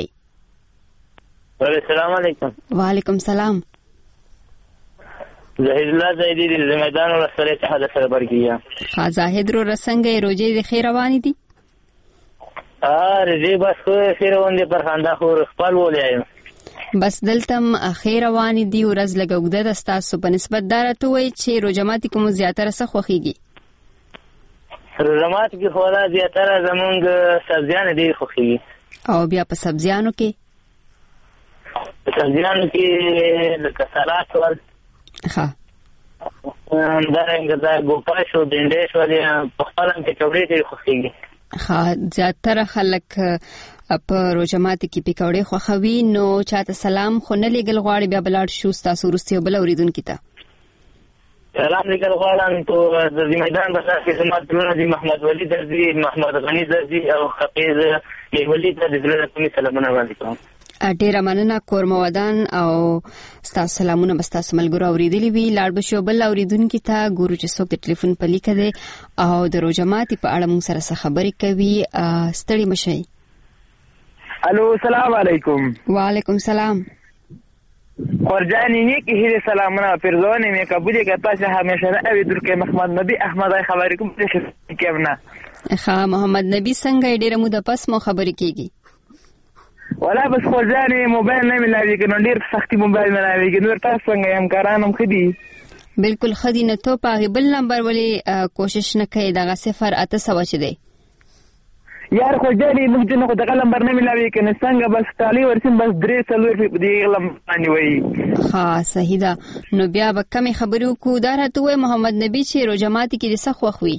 السلام علیکم. وعلیکم السلام. زاهد الله زاهدی د میدان ولسوالۍ څخه د خبر کیږم. ها زاهد رو رسنګ روزي د خیر روانې دي؟ رضی بس خو خیر روان دي پر خندا خو خپل ولایم. بس دلتم خیر روانې دي ورځ لګ وګده د تاسو په نسبت دار ته وای چې روزه ماتي کوم زیاتره څه خوخيږي؟ روزه ماتي کې خو دا زیاتره زمونږ سبزیان دي خوخيږي. او بیا په سبزیانو کې؟ په سبزیانو کې لکه سلاد ول ها همدارنګه دا ګوپا شو بینډۍ شو په خپل هم پکوړې ډېرې خوښېږي. ها زیاتره خلک په روژه ماتي کې پکوړې خوښوي. نو چاته سلام خو نه لیږل غواړي بیا بلاړ شو ستاسو وروستي بل اوریدونکي ته سلام لیږل غواړم په د میدان بازار کې زما دلونه دي محمد ولی درځي محمد غني درځي او خفیظ لیولي ته د دلونه کومې سلامونه وړاندې کوم. ډیره مننه کورمه ودان او ستاسو سلامونه به ستاسو ملګرو اوریدلی وي. لاړ بشو بل اوریدونکو ته ګورو چې څوک د ټلیفون په لیکه دی او د روژه ماتي په اړه موږ سره څه خبرې کوي. ستړي مشئ. الو السلام علیکم. وعلیکم السلام. خورجانی نیکی هیره سلامونه فرزانه می کبودی که تاسو همیشه اوی درکه محمد نبی احمد ای خبرې کوم چې کېمنه. ښه محمد نبی څنګه ډیره موده پس مو خبرې کیږي؟ ولا بس خورجانی موبایل نه ملاوي کنه ډیر سختي موبایل ملاوي کنه نور تاسو څنګه همکارانم خدي بالکل خدي نه ته په بل نمبر ولې کوشش نه کوي دغه 0800 چې دی یار خورجانی موږ نه دغه نمبر نه ملاوي کنه څنګه بس تعالی ورسیم بس درې څلور په دې لمبانی وای. ها صحیح ده. نو بیا به کمی خبرو کو دا راته وای محمد نبی چې روژه ماتي کې څه خوخوي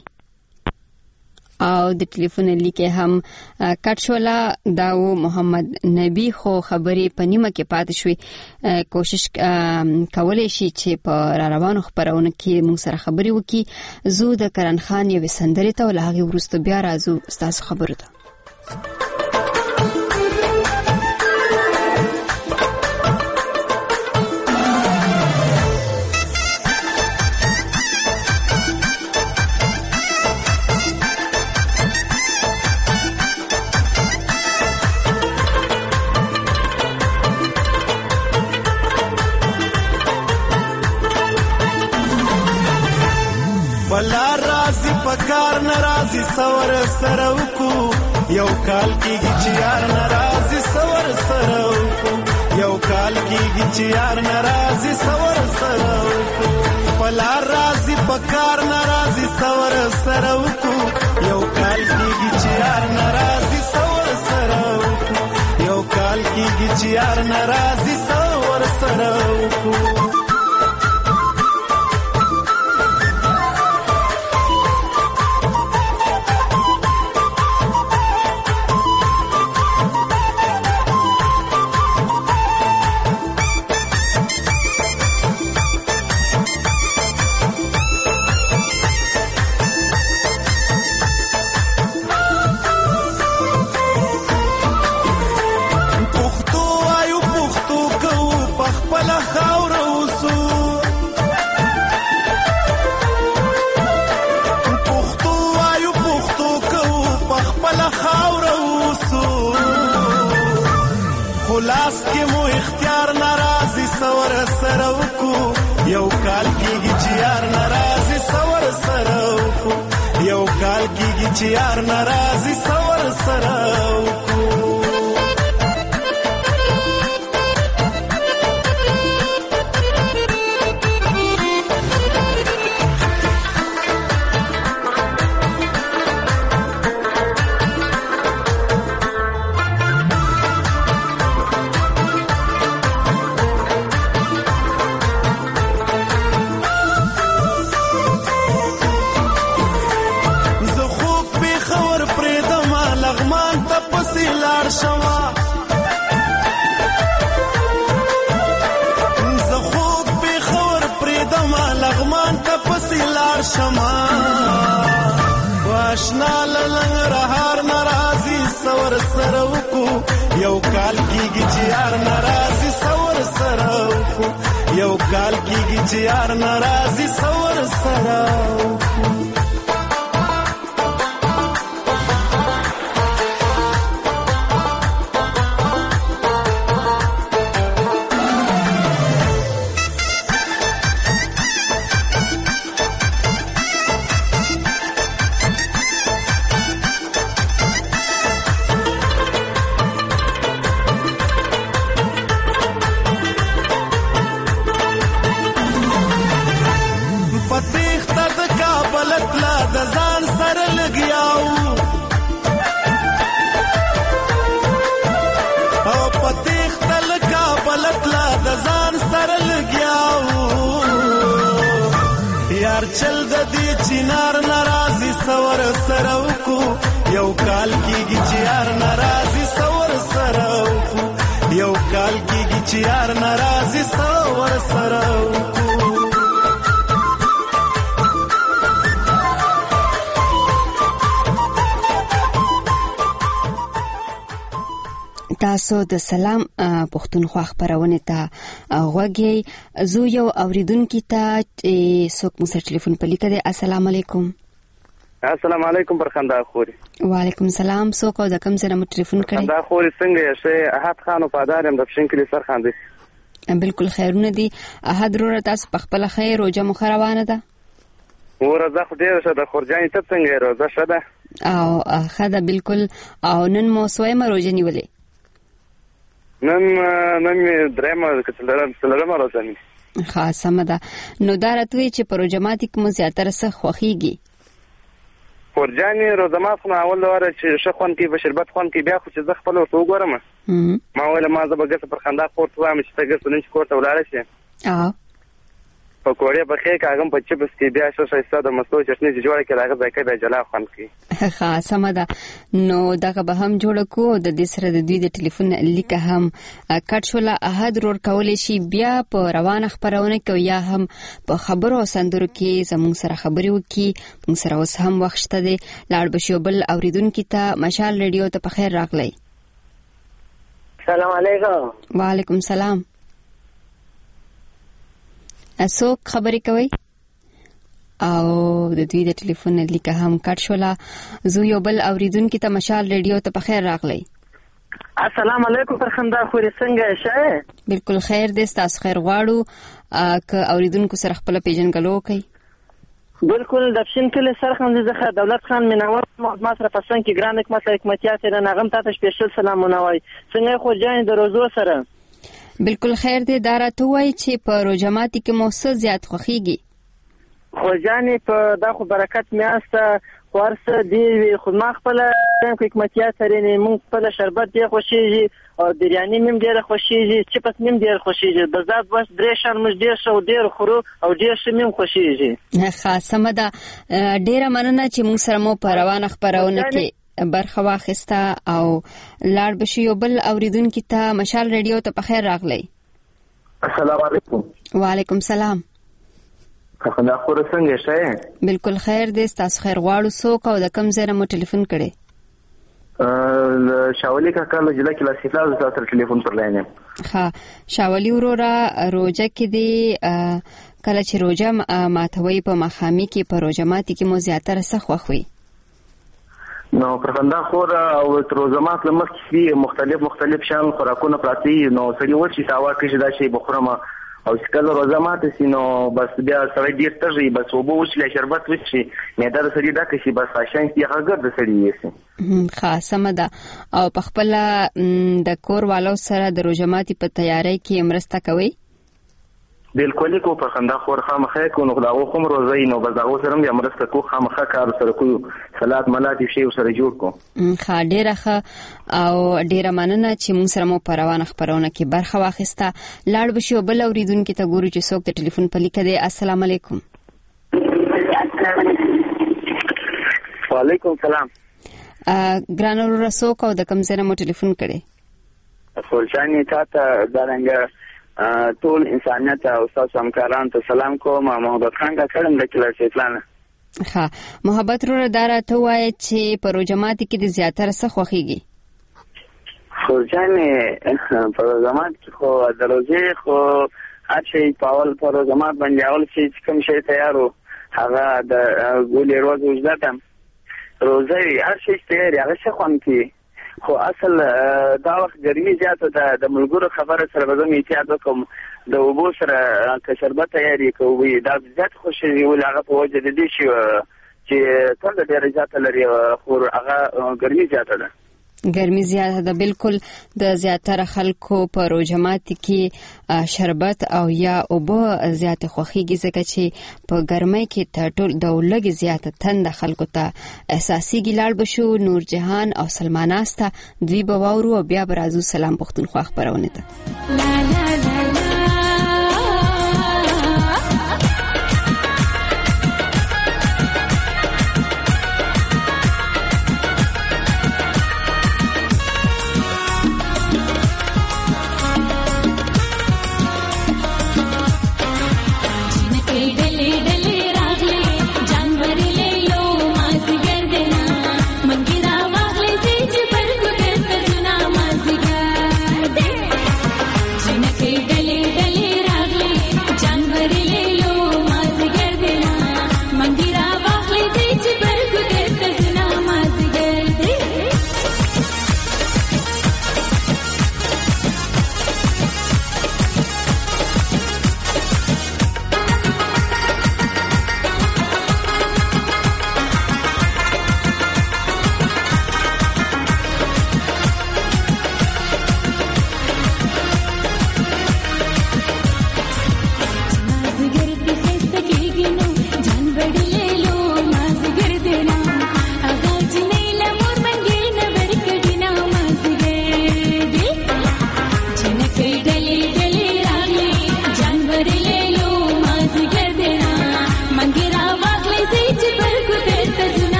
او د ټلیفون لیکه هم کټ شولا دا و محمد نبی خو خبرې په نیمه کې پاتې شوې. کوشش کولای شي چې په را روانو خبرونه کې موږ سره خبرې وکړي. زه د کرن خان یو سندرې ته ولغه ورسته بیا راځو تاسو خبرو ته. ولا رازي پکار ناراضي سور سره وکو یو کال کېږي چې یار ناراضي سور سور سره یو کال کېږي چې یار ناراضي سور سره پلار راضي پکار ناراضي سور سره یو کال کېږي چې یار ناراضي سور سره یو کال کېږي چې یار ناراضي سور سره لاس کې مو اختیار ناراضي سور سره یو کال کېږي چې یار ناراضي سور سره یو کال کېږي چې یار ناراضي سور سره واشنا لنګرهار ناراضي سور سره یو کال کېږي چې یار ناراضي سور سره یو کال کېږي چې یار ناراضي سور سره چل د دې چینار ناراضي سور سره یو کال کېږي چې یار ناراضي سور سره یو کال کېږي چې یار ناراضي سور سره تاسو د سلام پښتونخوا خبرونه ته غوږی زو یو اوریدونکو ته څوک مو سره ټلیفون په لیکه دی. السلام علیکم. السلام علیکم برخنده خوري. وعلیکم السلام. څوک او د کوم ځای مو ټلیفون کړی؟ برخنده خوري څنګه یې؟ احد خان او پادارم د پښین کلی سرخاندي. بالکل خیرونه دي. احد وروره تاسو په خپل خیر او جمع خروانه ده؟ ورځه خو ډیره شه د خورجانې ته څنګه روزه شه ده؟ او خدا بالکل. او نن مو سویمه روزه نیولې؟ نن درېمه څلورمه روزه مې. ښه سمه ده. نو دا راته وایي چې په روژه ماتي کې مو زیاتره څه خوښېږي؟ خورجانې روژه مات خو اول واره چې ښه خوند کوي، په شربت خوند کوي، بیا خو چې زه خپله ورته وګورم ما ویله ما زه به ګسه پر خندا کور ته وایم چې ته ګسه نن چې کور ته ولاړه شې پکوړې پخې کاږم په چپس کې بیا ښه ښایسته د مستو چټني چې جوړه کړې هغه ذایقه بیا جلا خوند کوي. ښه سمه ده. نو دغه به هم جوړه کړو. د دې سره د دوی د ټلیفون لیکه هم کټ شوله. احد رور کولی شي بیا په روانه خپرونه کې یا هم په خبرو او سندرو کې زموږ سره خبرې وکړي. موږ سره اوس هم وخت شته دی. لاړ به شو بل اوریدونکي ته. مشال ریډیو ته په خیر راغلی. سلام علیکم. وعلیکم سلام. څوک خبرې کوي؟ او د دوی د ټلیفون لیکه هم کټ شوله. زه یو بل اوریدونکي ته مشال ریډیو ته په خیر راغلی. السلام علیکم فرخنده خوري څنګه شه؟ بالکل خیر دی. ستاسو خیر غواړو. که اوریدونکو سره خپل پیژنګلو کوي. بالکل د پښین کلی سرخند څخه دولت خان منور ما سره پسند کې ګران حکمتیار ته نغم تاسو سپیشل سلامونه وای څنګه خو جان د روزو سره بالکل خیر دی دارا ته وای چې په روزماتي کې موثر زیات خوخيږي خو جان په دغه برکت میاسته ورسره دی خو ما خپل حکمتیار سره نه مونږ خپل شربت دی خوشيږي او بریاني مم ډیره خوشيږي چې پس مم ډیره خوشيږي د ذات بس درې شان مش ډیر شو ډیر خورو او ډیر شمم خوشيږي خاصه مده ډیره مننه چې موږ سره مو پروانه خبرونه کې برخه واخسته او لاړ بشي یو بل اوریدونکو ته مشال ریډیو ته په خیر راغلی. السلام علیکم. وعلیکم سلام. خندا خور څنګه شې؟ بالکل خیر دې تاسو خیر غواړو څوک او د کوم ځای نه مو ټلیفون کړي؟ شاولی کاکا له جلا کلاس کې تاسو ټلیفون پر لاینه. ها شاولی ورورا روزه کې دی کله چې روزه ماتوي په مخامي کې په روزه ماتي کې مو زیاتره سخت وخوي. نو پرخنده خور او روزمات لمخ کې مختلف شان خوراکونه پراتی نو سړي ورشي تاوا کې دا شی بخورما او څکل روزمات سينو بس بیا سړي ډیر ترې بس وبو وشله شربت وشي مې دا سړي دا کې بس عشان کې هغه د سړي یې خاصه مده او په خپل د کور والو سره د روزماتي په تیاری کې مرسته کوي. بالکل کو په خندا خور خامخې کو نو خداو کوم روزي نو بزاغو سره مې امرسته کو خامخه کار سره کو صلات ملاتي شی سره جوړ کو خا ډیره او ډیره مننه چې موږ سره مو پروانه خبرونه کې برخه واخیسته. لاړ بشو بل اوریدونکو ته ګورو چې څوک د ټلیفون په لیکه دی. السلام علیکم. وعلیکم سلام. ګرانو رسوک او د کوم ځای نه مو ټلیفون کړي؟ خورشانی تاسو دارنګ ټول انسانیت او تاسو همکاران ته سلام کوم. محمد خان کا کړم د کلاس اسلام. ها محبت رو دارا ته وای چې په روزمات کې د زیاتره څه خوخيږي؟ خورجانې په روزمات کې خو د روزي خو هر شي پاول په روزمات باندې اول شي کوم شي تیارو هغه د ګولې روز وجداتم روزي هر شي تیار هغه څه خوان کی خو اصل دا وخت ګرمي زیاته ده د ملګرو خبره سره به زه احتیاط وکم د اوبو سره که شربت تیاری کوي دا زیات خوشي وي هغه په وجه د دې شي چې څنګه ډېر زیاته لري خو هغه ګرمي زیاته ده. ګرمي زیاته ده بالکل د زیاتره خلکو په روزمات کې شربت او یا اوبو زیاته خوخيږي ځکه چې په ګرمۍ کې ټول د ولګي زیاته تند خلکو ته احساسي ګلال بشو. نور جهان او سلمان استا دوی بواورو او بیا برازو سلام پختونخوا خبرونه ده. لا لا لا Hey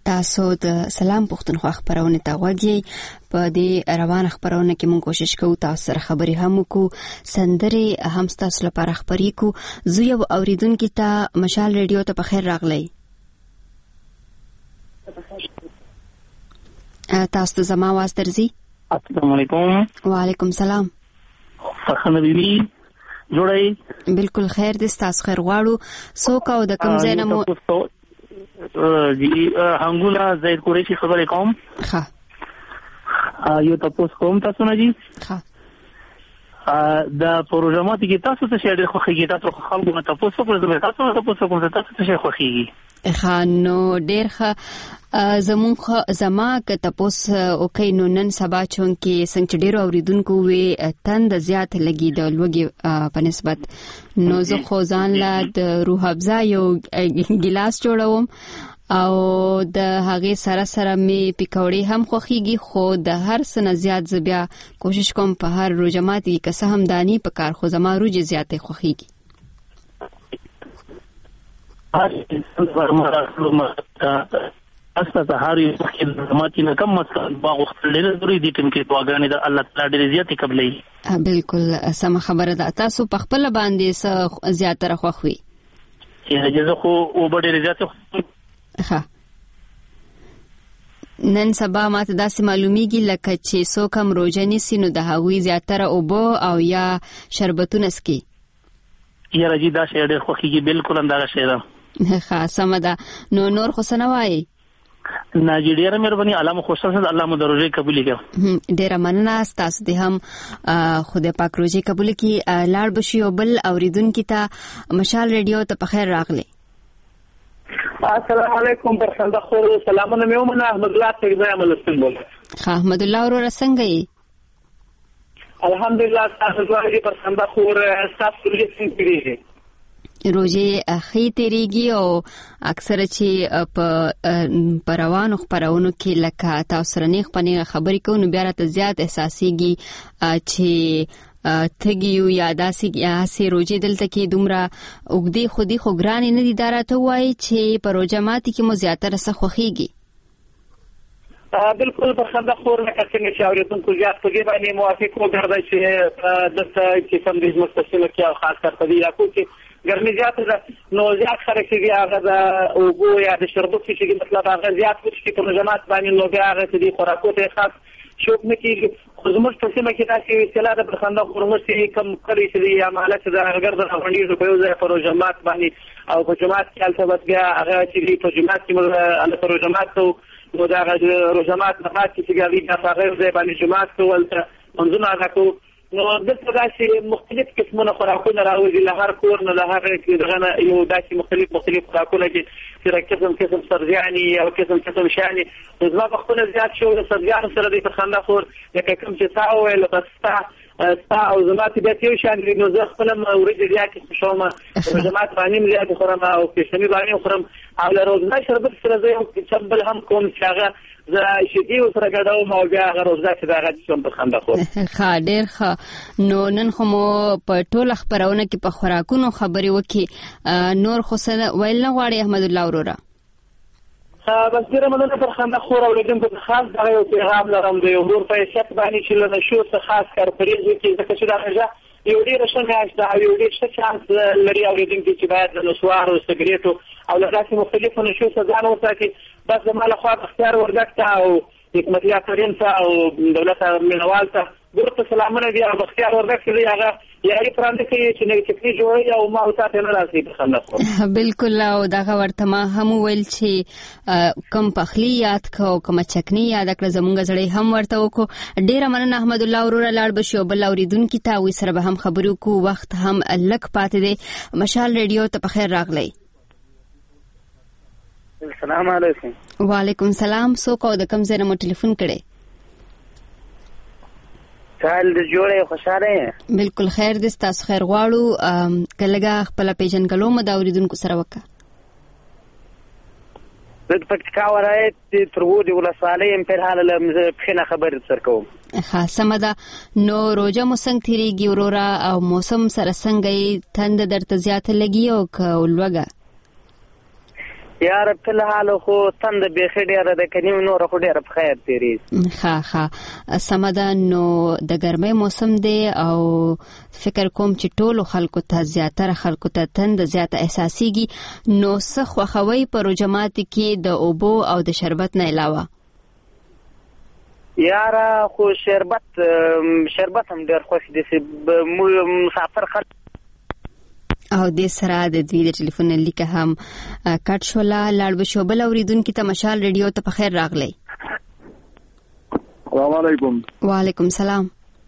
تاسو د سلام پښتونخوا خبرونه ته غوږی په دې روان خبرونه کې موږ کوشش کوو تاسو سره خبري هم وکړو سندري هم تاسو لپاره خبري کو زه یو اوریدونکو ته مشال ریډیو ته په خیر راغلی تاسو زما واز درځي السلام علیکم وعلیکم سلام فرخنه بیبي جوړی بالکل خیر دې تاسو خیر غواړو څوک او د کوم ځای نه مو جی هنګولا زید قریشی خبرې کوم ښه یو تاسو کوم تاسو نه جی ښه د پروګرامات کې تاسو څه شی ډېر خوښیږي تاسو خلکو ته تاسو کوم تاسو کوم تاسو څه شی خوښیږي خانو ډېر ښه زما که تاسو اوکې نو نن سبا چون کې څنګه ډېر اوریدونکو وي تند زیات لګي د لوګي په نسبت نو زه خو ځان لا د روح افزا یو ګلاس جوړوم او د هغه سره می پکوړې هم خوخيږي خو د هر سنه زیات زبیا کوشش کوم په هر روزمات کې که څه هم دانی په کار خو زما روزي زیاتې خوخيږي اساسه هر یو کې ماتي نه کم مثلا باغ خپلې ضروري دي چې دعاګانې د الله تعالی ډېر زیاتې قبلې بالکل سم خبره ده تاسو په خپل باندې زیاتره خوخوي چې زه خو او ډېر زیاتې ها نن سبا ماته داسې معلومیږي لکه چې څوک هم روزه نیسي نو د هغوی زیاتره اوبه او یا شربتونه سکي یا راځي دا شی ډېر خوښیږي بالکل اندازه شی ده ښه سمه ده نو نور خو څه نه وایي ناجیډیا مهرباني علامه خوشاله الله مو د روزې قبول کړي ډېره مننه تاسو دې هم خدای پاک روزې قبول کړي لاړ بشي او بل اوریدونکو ته مشال ریډیو ته په خیر راغلی السلام علیکم برخنده خو سلامونه مې ومنه احمد الله تګزای ملستان بول احمد الله ورور څنګه یې الحمدلله تاسو ځوړې برخنده خو تاسو روزې څنګه روزي اخی تیریږي او اکثر چې په روانو خبرونو کې لکه تاسو رنیخ پنیغه خبرې کوو بیا راته زیات احساسيږي چې تګیو یا داسې روزي دلته کې دومره وګدي خودي خو ګران نه دي دراته وای چې په روزمات کې مو زیاتره څه خوخيږي بالکل برخنده خور لکه څنګه چې اوریدونکو زیات په دې باندې موافق وګرځي چې دلته کې سم دې مستقله کې او خاص کر په دې راکو کې ګرمي زیات ده نو زیات خلک چې هغه د اوبو یا د شربت چې مطلب هغه زیات وشي په جماعت باندې نو بیا هغه دې خوراکو ته خاص شوق نه کیږي خو زموږ په سیمه کې داسې اصطلاح د برخنده خورمو چې کم کړی چې یا مالک د هغه د غونډې په یو ځای په جماعت باندې او په جماعت کې البته بیا هغه چې په جماعت کې موږ په جماعت نو دا هغه جماعت نه پاتې چې هغه د هغه ځای باندې جماعت ولته منځونه راکو نو دلته داسې مختلف قسمونه خوراکونه راوځي له هر کور نه له هغه دغه یو داسې مختلف خوراکونه چې قسم سرجاني او قسم شاني زما په خپل زیات شو د سرجانو سره د خندا خور لکه کوم چې تاسو ویل بستا او زما ته به یو شان نو زه خپل ورځې زیات شوم جماعت باندې زیات خورم او کښنی باندې خورم او له روزنه شربت سره زه یو بل هم کوم چې هغه زه شدي سره ګډوم او بیا هغه روزه چې دا غږ شوم په خندا خور ښه ډېر ښه نو نن خو مو په ټوله خبرونه کې په خوراکونو خبرې وکړي نور خو څه ویل نه غواړي احمد الله وروره بس ډیره مننه پر خندا خور اوریدونکو ته خاص دا یو پیغام لرم د یو ورور په شک باندې چې له شو څخه خاص کار پرېږ کې ځکه چې دا راځه یو ډیر ښه میاشت دا یو ډیر ښه چانس لري اوریدونکو چې باید د نسوار او سګریټو او له داسې مختلفو نشو څخه ځان وساتي بس زما له خوا اختیار ورګټ او حکمتیار کریم ته او دولت منوال ته ګورته سلامونه دی او اختیار ورګټ دی هغه یاري پراند کې چې نه چکني جوړي او ما وساته نه راځي په خندا بالکل او دغه ورته ما هم ویل چې کم پخلی یاد کو کوم چکني یاد کړ زمونږ زړې هم ورته وکړو ډیره مننه احمد الله وروره لاړ بشو بل اوریدونکو ته وي سره به هم خبرو کو وخت هم لک پاتې دی مشال ریډیو ته په خیر راغلی السلام علیکم وعلیکم سلام څوک او د کوم ځای نه مو ټلیفون کړی حال د جوړې خوشاله بالکل خیر دې تاسو خیر غواړو کلهګه خپل پیژنګلو مو دا اوریدونکو سره وکړه د پکتیکا ولایت ترغودي ولسوالۍ په حال له خنه خبر سر کوم خاصه مده نو روزه مو څنګه تیریږي ورورا او موسم سره څنګه تند درته زیات لګي او کولوګه یاره په الحال خو تند بیخي ډېره ده که نیم نوره خو ډېره په خیر تېرېږي. ښه سمه ده. نو د ګرمۍ موسم دی او فکر کوم چې ټولو خلکو ته زیاتره خلکو ته تند زیاته احساسېږي، نو څه خوښوئ په روژه ماتي کې د اوبو او د شربت نه علاوه؟ یاره خو شربت هم ډېر خوښ دي چې مسافر خلک او د سره د دوی د ټلیفون لیکه هم کټ شوله. لاړ بشو بل اوریدونکي ته مشال ریډیو ته په خیر راغلی. السلام علیکم. وعلیکم سلام.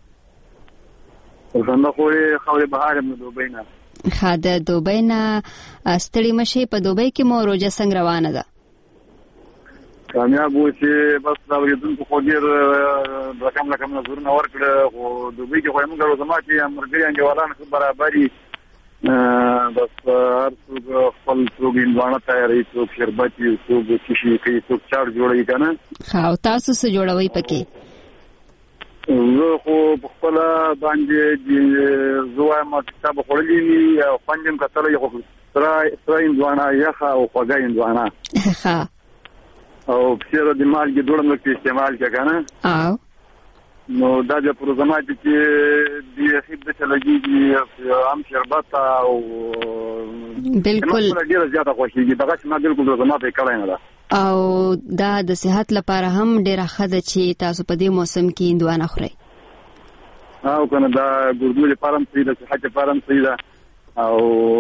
څنګه خوري بهار د دوبۍ نه؟ ښه د دوبۍ نه ستړي مشي. په دوبۍ کې مو روژه څنګه روانه ده؟ کامیاب و چې بس دا اوریدونکو خو ډېر رقم نظرونه ورکړه، خو دوبۍ کې خو موږ روژه ماتي ملګري انډیوالان ښه برابري، بس هر څوک خپل څوک هندوانه تیاروي، څوک شربت وي، څوک چشي کوي، څوک چاړ جوړوي که نه. ښه او تاسو څه جوړوئ پکې؟ زه خو په خپله باندې زه وایم کتاب خوړلي وي او خوند یم کتلی، خو سره هندوانه یخه او خوږه هندوانه ښه او پسې د مالګې دوړه مکې استعمال کړه که نه. نو دا د پروګرامات کې د خیب د لګيږي هم شربت او بالکل ډیره زیاته خوشيږي. دغه چې ما بالکل پروګرامات یې کړای نه ده او دا د صحت لپاره هم ډیره ښه ده چې تاسو په دې موسم کې هندوانه خورئ. او کنه دا ګردو لپاره هم صحیح ده، صحت لپاره هم صحیح ده او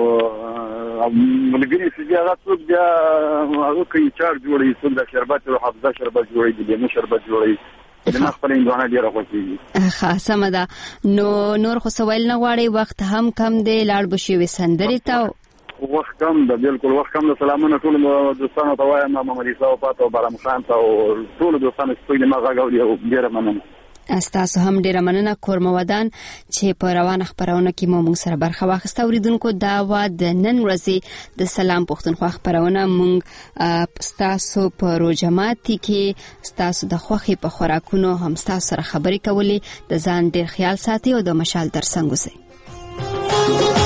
ملګری چې هغه څوک بیا هغه کوي چار جوړي، څوک د شربت او حافظه شربت جوړي، د لیمو شربت جوړي، د خپل هندوانه ډیره خوښیږي. ښه سمه ده. نو نور خو سوال نه غواړي، وخت هم کم دی، لاړ بشي وي سندرې ته. وخت کم ده، بالکل وخت کم ده. سلامونه ټول دوستانو ته وایم، محمد عیسی او پات او بارام خان ته او ټول دوستانو چې ما غاغوري او ډیره مننه. تاسو هم ډیره مننه کورمه ودان چې په روانه خبرونه کې مو موږ سره برخه واخیسته. اوریدونکو دا و د نن ورځې د سلام پښتونخوا خبرونه. موږ تاسو په روژه ماتي کې تاسو د خوښي په خوراکونو هم تاسو سره خبرې کولې. د ځان ډیر خیال ساتي او د مشال ترڅنګ اوسئ.